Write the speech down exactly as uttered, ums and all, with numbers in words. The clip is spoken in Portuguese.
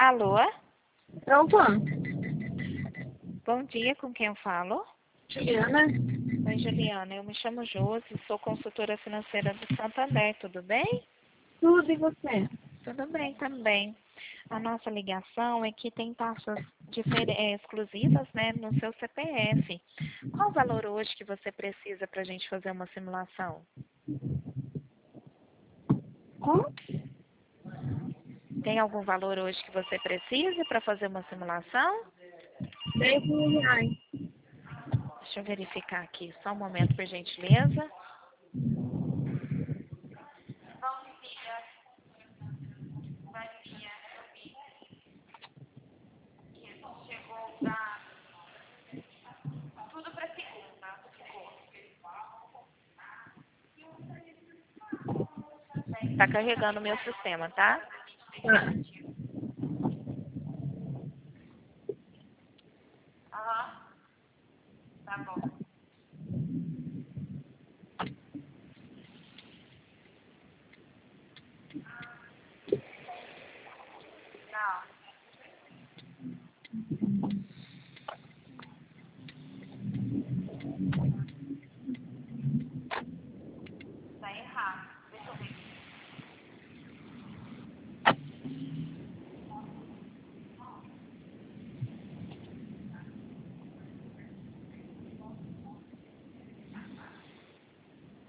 Alô? Opa, Bom dia, com quem eu falo? Juliana, Oi, Juliana, eu me chamo Josi, sou consultora financeira do Santander, tudo bem? tudo e você? Tudo bem também. A nossa ligação é que tem taxas difer- eh, exclusivas, né, no seu C P F. Qual o valor hoje que você precisa para a gente fazer uma simulação? Como? Tem algum valor hoje que você precisa para fazer uma simulação? dez mil reais. Deixa eu verificar aqui, só um momento, por gentileza. Tá carregando o meu sistema, tá? Tá.